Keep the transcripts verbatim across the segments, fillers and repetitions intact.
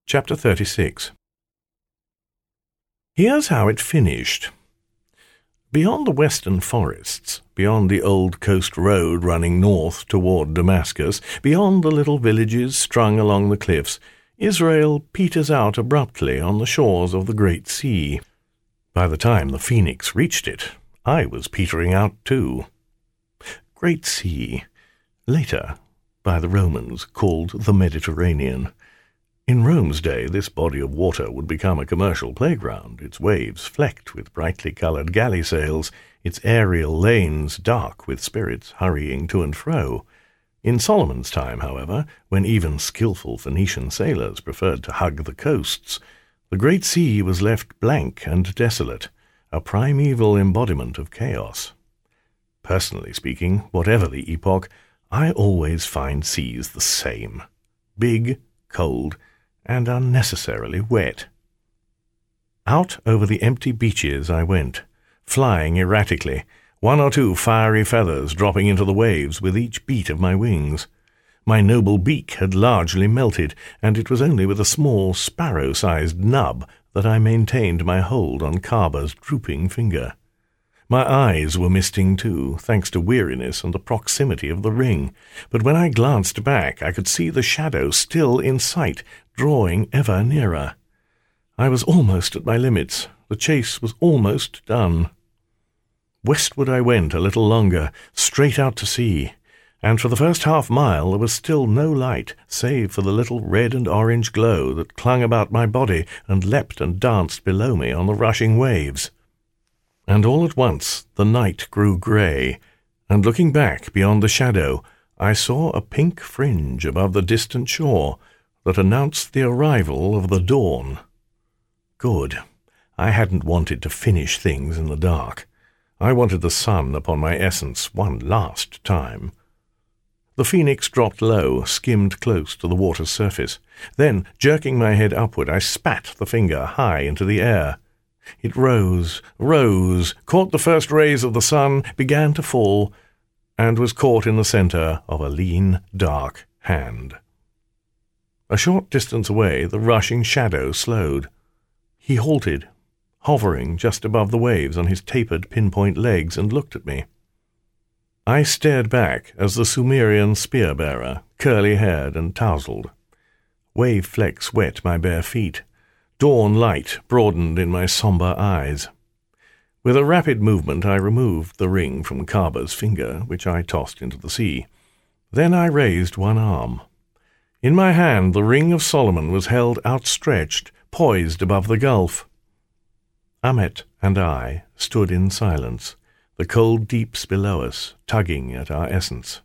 Chapter thirty-six. Here's how it finished. Beyond the western forests, beyond the old coast road running north toward Damascus, beyond the little villages strung along the cliffs, Israel peters out abruptly on the shores of the Great Sea. By the time the Phoenix reached it, I was petering out too. Great Sea, later by the Romans called the Mediterranean. In Rome's day, this body of water would become a commercial playground, its waves flecked with brightly coloured galley sails, its aerial lanes dark with spirits hurrying to and fro. In Solomon's time, however, when even skilful Phoenician sailors preferred to hug the coasts, the Great Sea was left blank and desolate, a primeval embodiment of chaos. Personally speaking, whatever the epoch, I always find seas the same. Big, cold, and unnecessarily wet. Out over the empty beaches I went, flying erratically, one or two fiery feathers dropping into the waves with each beat of my wings. My noble beak had largely melted, and it was only with a small sparrow-sized nub that I maintained my hold on Kaba's drooping finger. My eyes were misting too, thanks to weariness and the proximity of the ring, but when I glanced back I could see the shadow still in sight, drawing ever nearer. I was almost at my limits. The chase was almost done. Westward I went a little longer, straight out to sea, and for the first half-mile there was still no light, save for the little red and orange glow that clung about my body and leapt and danced below me on the rushing waves. And all at once the night grew grey, and looking back beyond the shadow, I saw a pink fringe above the distant shore that announced the arrival of the dawn. Good. I hadn't wanted to finish things in the dark. I wanted the sun upon my essence one last time. The Phoenix dropped low, skimmed close to the water's surface. Then, jerking my head upward, I spat the finger high into the air. It rose, rose, caught the first rays of the sun, began to fall, and was caught in the centre of a lean, dark hand. A short distance away, the rushing shadow slowed. He halted, hovering just above the waves on his tapered pinpoint legs, and looked at me. I stared back as the Sumerian spear-bearer, curly-haired and tousled. Wave flecks wet my bare feet. Dawn light broadened in my sombre eyes. With a rapid movement I removed the ring from Kaba's finger, which I tossed into the sea. Then I raised one arm. In my hand the ring of Solomon was held outstretched, poised above the gulf. Amet and I stood in silence, the cold deeps below us tugging at our essence.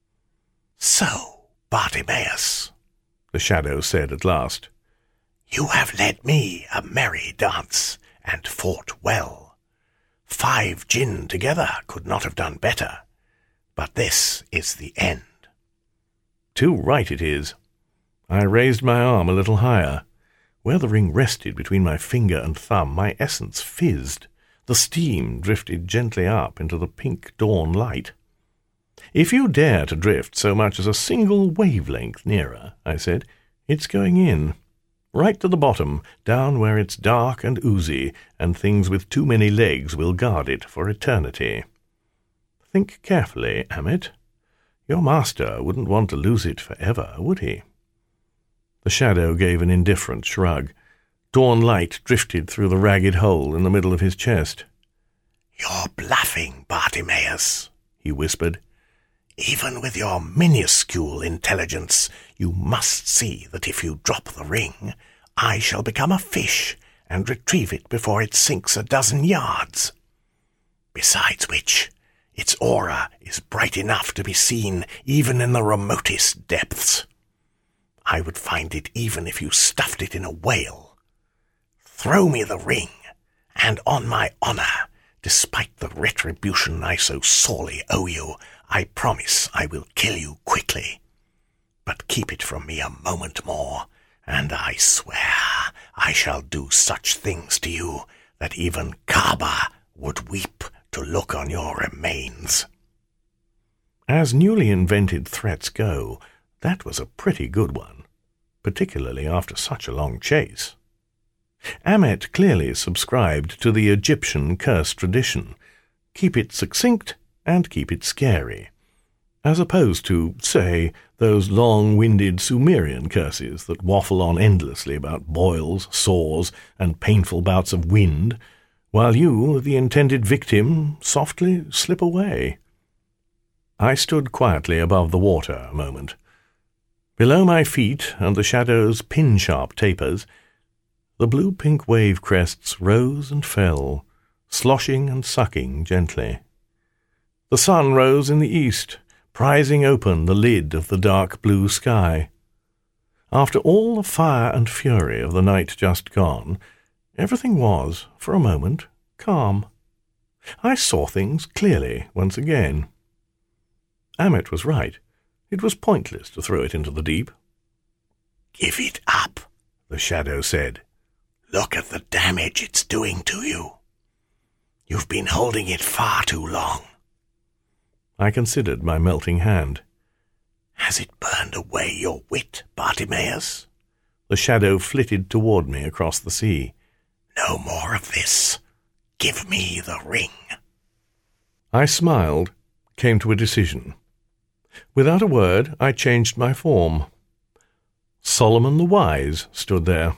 "So, Bartimaeus," the shadow said at last, "you have led me a merry dance, and fought well. Five jinn together could not have done better, but this is the end." Too right it is. I raised my arm a little higher. Where the ring rested between my finger and thumb, my essence fizzed. The steam drifted gently up into the pink dawn light. "If you dare to drift so much as a single wavelength nearer," I said, "it's going in. Right to the bottom, down where it's dark and oozy, and things with too many legs will guard it for eternity. Think carefully, Amet. Your master wouldn't want to lose it forever, would he?" The shadow gave an indifferent shrug. Dawn light drifted through the ragged hole in the middle of his chest. "You're bluffing, Bartimaeus," he whispered. "Even with your minuscule intelligence, you must see that if you drop the ring, I shall become a fish and retrieve it before it sinks a dozen yards. Besides which, its aura is bright enough to be seen even in the remotest depths. I would find it even if you stuffed it in a whale. Throw me the ring, and on my honour, despite the retribution I so sorely owe you, I promise I will kill you quickly. But keep it from me a moment more, and I swear I shall do such things to you that even Kaba would weep to look on your remains." As newly invented threats go, that was a pretty good one. particularly after such a long chase. Amet clearly subscribed to the Egyptian curse tradition. Keep it succinct and keep it scary, as opposed to, say, those long-winded Sumerian curses that waffle on endlessly about boils, sores, and painful bouts of wind, while you, the intended victim, softly slip away. I stood quietly above the water a moment. Below my feet and the shadow's pin-sharp tapers, the blue-pink wave crests rose and fell, sloshing and sucking gently. The sun rose in the east, prizing open the lid of the dark blue sky. After all the fire and fury of the night just gone, everything was, for a moment, calm. I saw things clearly once again. Amet was right. It was pointless to throw it into the deep. "Give it up," the shadow said. "Look at the damage it's doing to you. You've been holding it far too long." I considered my melting hand. "Has it burned away your wit, Bartimaeus?" The shadow flitted toward me across the sea. "No more of this. Give me the ring." I smiled, came to a decision. Without a word, I changed my form. Solomon the Wise stood there.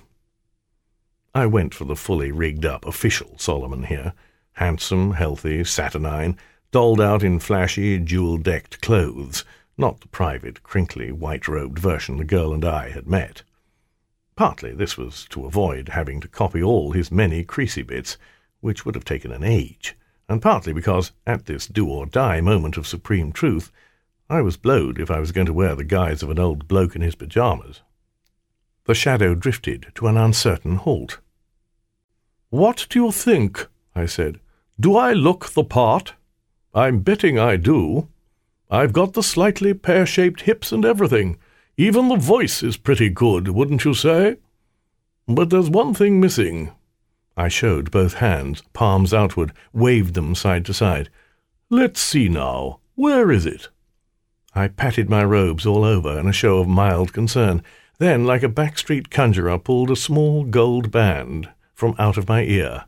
I went for the fully rigged-up official Solomon here, handsome, healthy, saturnine, dolled out in flashy, jewel-decked clothes, not the private, crinkly, white-robed version the girl and I had met. Partly this was to avoid having to copy all his many creasy bits, which would have taken an age, and partly because, at this do-or-die moment of supreme truth, I was blowed if I was going to wear the guise of an old bloke in his pyjamas. The shadow drifted to an uncertain halt. "What do you think?" I said. "Do I look the part? I'm betting I do. I've got the slightly pear-shaped hips and everything. Even the voice is pretty good, wouldn't you say? But there's one thing missing." I showed both hands, palms outward, waved them side to side. "Let's see now. Where is it?" I patted my robes all over in a show of mild concern, then, like a backstreet conjurer, pulled a small gold band from out of my ear.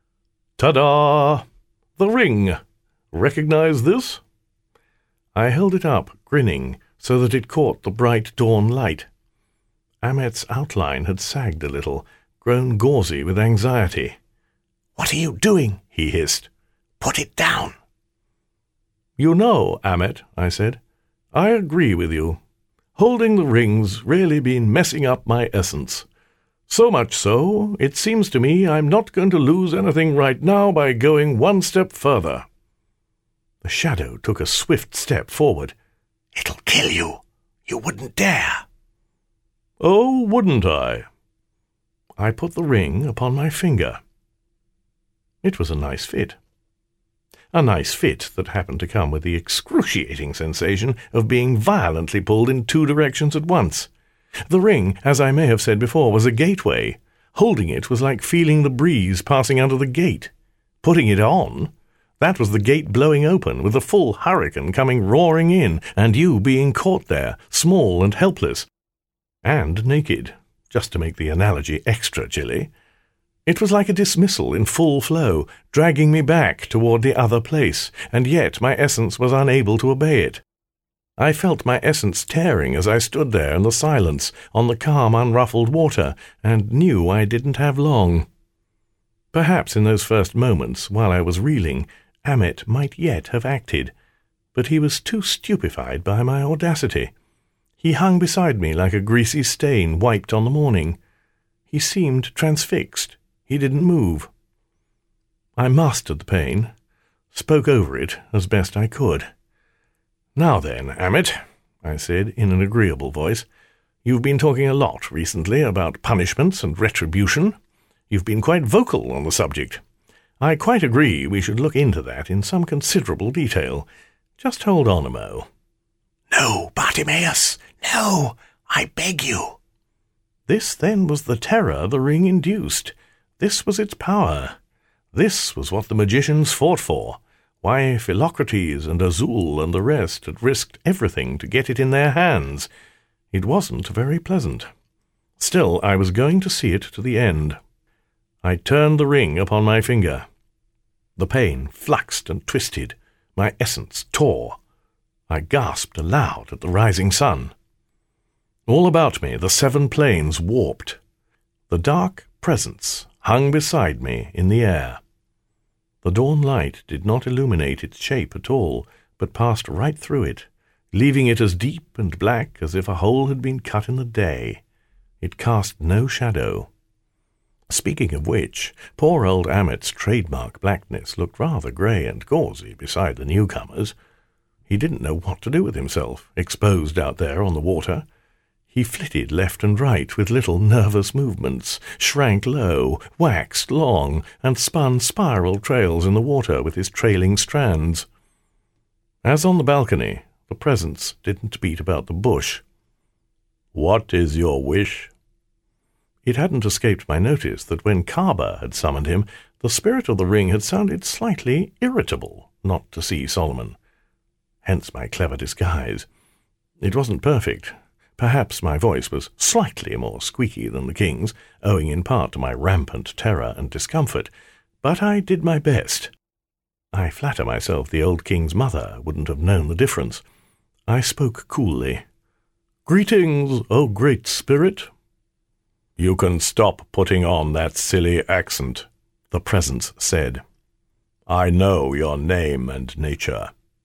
"Ta-da! The ring! Recognize this?" I held it up, grinning, so that it caught the bright dawn light. Amet's outline had sagged a little, grown gauzy with anxiety. "What are you doing?" he hissed. "Put it down." "You know, Amet," I said, "I agree with you. Holding the ring's really been messing up my essence. So much so, it seems to me I'm not going to lose anything right now by going one step further." The shadow took a swift step forward. "It'll kill you. You wouldn't dare." "Oh, wouldn't I?" I put the ring upon my finger. It was a nice fit. A nice fit that happened to come with the excruciating sensation of being violently pulled in two directions at once. The ring, as I may have said before, was a gateway. Holding it was like feeling the breeze passing under the gate. Putting it on, that was the gate blowing open, with the full hurricane coming roaring in, and you being caught there, small and helpless, and naked, just to make the analogy extra chilly. It was like a dismissal in full flow, dragging me back toward the other place, and yet my essence was unable to obey it. I felt my essence tearing as I stood there in the silence, on the calm, unruffled water, and knew I didn't have long. Perhaps in those first moments, while I was reeling, Amet might yet have acted, but he was too stupefied by my audacity. He hung beside me like a greasy stain wiped on the morning. He seemed transfixed. He didn't move. I mastered the pain, spoke over it as best I could. "Now then, Amet," I said in an agreeable voice, "you've been talking a lot recently about punishments and retribution. You've been quite vocal on the subject. I quite agree we should look into that in some considerable detail. Just hold on a mo." "No, Bartimaeus, no, I beg you." This, then, was the terror the ring induced. This was its power. This was what the magicians fought for, why Philocrates and Azul and the rest had risked everything to get it in their hands. It wasn't very pleasant. Still, I was going to see it to the end. I turned the ring upon my finger. The pain fluxed and twisted. My essence tore. I gasped aloud at the rising sun. All about me the seven planes warped. The dark presence hung beside me in the air. The dawn light did not illuminate its shape at all, but passed right through it, leaving it as deep and black as if a hole had been cut in the day. It cast no shadow. Speaking of which, poor old Amit's trademark blackness looked rather grey and gauzy beside the newcomers. He didn't know what to do with himself, exposed out there on the water. He flitted left and right with little nervous movements, shrank low, waxed long, and spun spiral trails in the water with his trailing strands. As on the balcony, the presence didn't beat about the bush. "What is your wish?" It hadn't escaped my notice that when Kaba had summoned him, the spirit of the ring had sounded slightly irritable not to see Solomon. Hence my clever disguise. It wasn't perfect. Perhaps my voice was slightly more squeaky than the king's, owing in part to my rampant terror and discomfort, but I did my best. I flatter myself the old king's mother wouldn't have known the difference. I spoke coolly. "Greetings, O great spirit." "You can stop putting on that silly accent," the presence said. "I know your name and nature."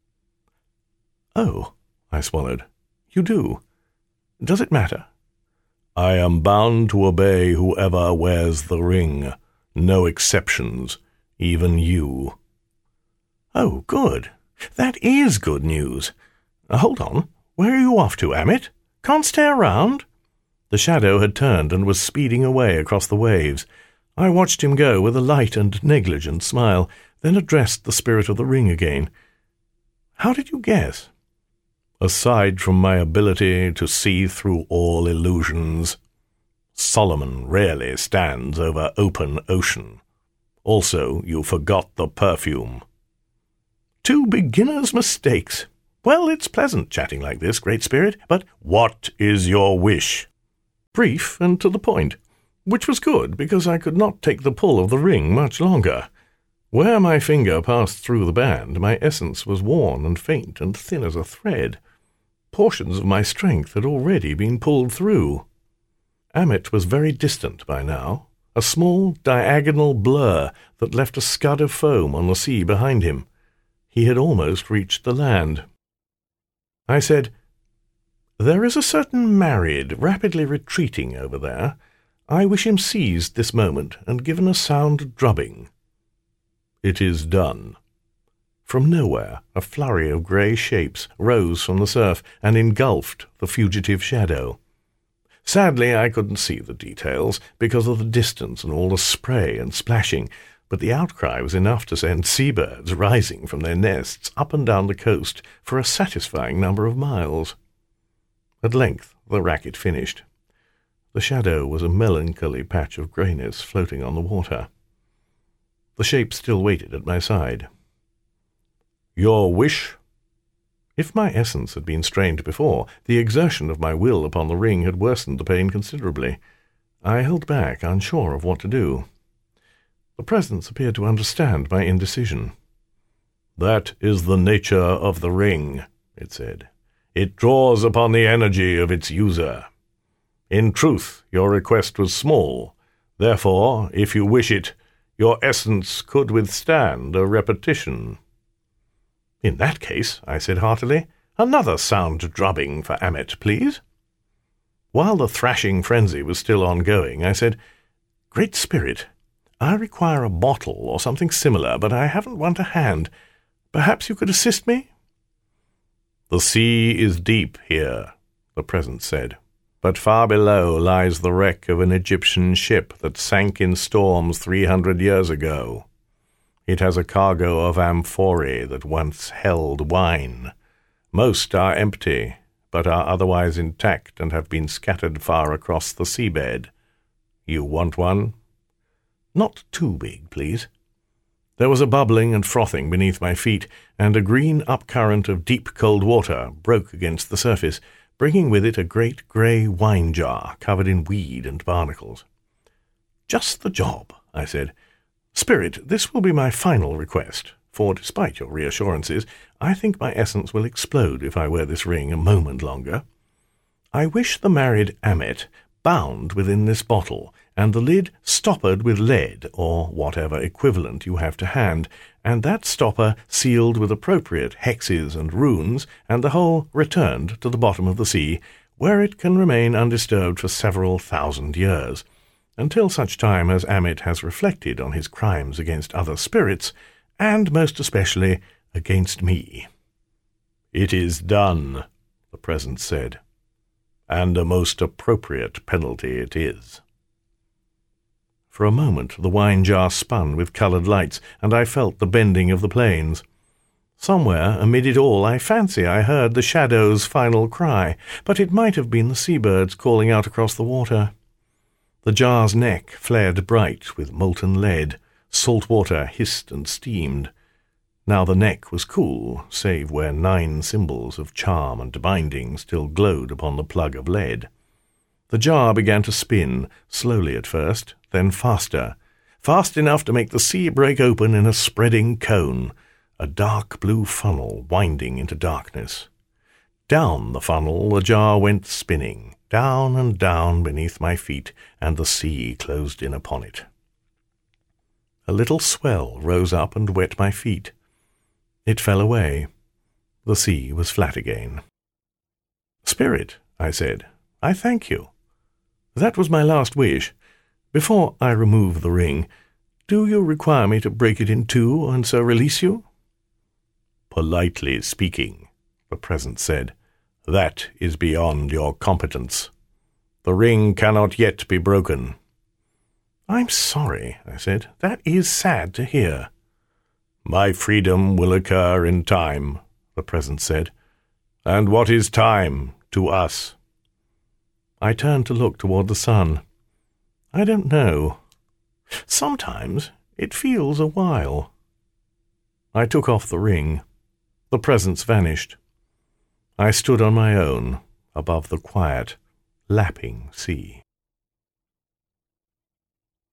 "Oh," I swallowed. "You do? Does it matter?" "I am bound to obey whoever wears the ring. No exceptions, even you." "Oh, good. That is good news. Uh, hold on. Where are you off to, Amit? Can't stay around?" The shadow had turned and was speeding away across the waves. I watched him go with a light and negligent smile, then addressed the spirit of the ring again. "How did you guess?" "Aside from my ability to see through all illusions, Solomon rarely stands over open ocean. Also, you forgot the perfume." "Two beginners' mistakes. Well, it's pleasant chatting like this, Great Spirit, but what is your wish?" Brief and to the point, which was good because I could not take the pull of the ring much longer. Where my finger passed through the band, my essence was worn and faint and thin as a thread. Portions of my strength had already been pulled through. Amit was very distant by now, a small diagonal blur that left a scud of foam on the sea behind him. He had almost reached the land. I said, "There is a certain married rapidly retreating over there. I wish him seized this moment and given a sound drubbing." "It is done." From nowhere, a flurry of grey shapes rose from the surf and engulfed the fugitive shadow. Sadly, I couldn't see the details because of the distance and all the spray and splashing, but the outcry was enough to send seabirds rising from their nests up and down the coast for a satisfying number of miles. At length the racket finished. The shadow was a melancholy patch of greyness floating on the water. The shape still waited at my side. "Your wish?" If my essence had been strained before, the exertion of my will upon the ring had worsened the pain considerably. I held back, unsure of what to do. The presence appeared to understand my indecision. "That is the nature of the ring," it said. "It draws upon the energy of its user. In truth, your request was small. Therefore, if you wish it, your essence could withstand a repetition." "In that case," I said heartily, "another sound drubbing for Amit, please." While the thrashing frenzy was still ongoing, I said, "Great Spirit, I require a bottle or something similar, but I haven't one to hand. Perhaps you could assist me?" "The sea is deep here," the presence said, "but far below lies the wreck of an Egyptian ship that sank in storms three hundred years ago. It has a cargo of amphorae that once held wine. Most are empty, but are otherwise intact and have been scattered far across the seabed. You want one?" "Not too big, please." There was a bubbling and frothing beneath my feet, and a green upcurrent of deep cold water broke against the surface, bringing with it a great grey wine jar covered in weed and barnacles. "Just the job," I said. "Spirit, this will be my final request, for despite your reassurances, I think my essence will explode if I wear this ring a moment longer. I wish the married Amet bound within this bottle, and the lid stoppered with lead, or whatever equivalent you have to hand, and that stopper sealed with appropriate hexes and runes, and the whole returned to the bottom of the sea, where it can remain undisturbed for several thousand years, until such time as Amet has reflected on his crimes against other spirits, and most especially against me." "It is done," the presence said, "and a most appropriate penalty it is." For a moment the wine jar spun with coloured lights, and I felt the bending of the plains. Somewhere amid it all I fancy I heard the shadow's final cry, but it might have been the seabirds calling out across the water. The jar's neck flared bright with molten lead, salt water hissed and steamed. Now the neck was cool, save where nine symbols of charm and binding still glowed upon the plug of lead. The jar began to spin, slowly at first, then faster, fast enough to make the sea break open in a spreading cone, a dark blue funnel winding into darkness. Down the funnel the jar went spinning, down and down beneath my feet, and the sea closed in upon it. A little swell rose up and wet my feet. It fell away. The sea was flat again. "Spirit," I said, "I thank you. That was my last wish. Before I remove the ring, do you require me to break it in two and so release you?" "Politely speaking," the presence said, "that is beyond your competence. The ring cannot yet be broken." "I'm sorry," I said. "That is sad to hear." "My freedom will occur in time," the presence said. "And what is time to us?" I turned to look toward the sun. I don't know. Sometimes it feels a while. I took off the ring. The presence vanished. I stood on my own above the quiet, lapping sea.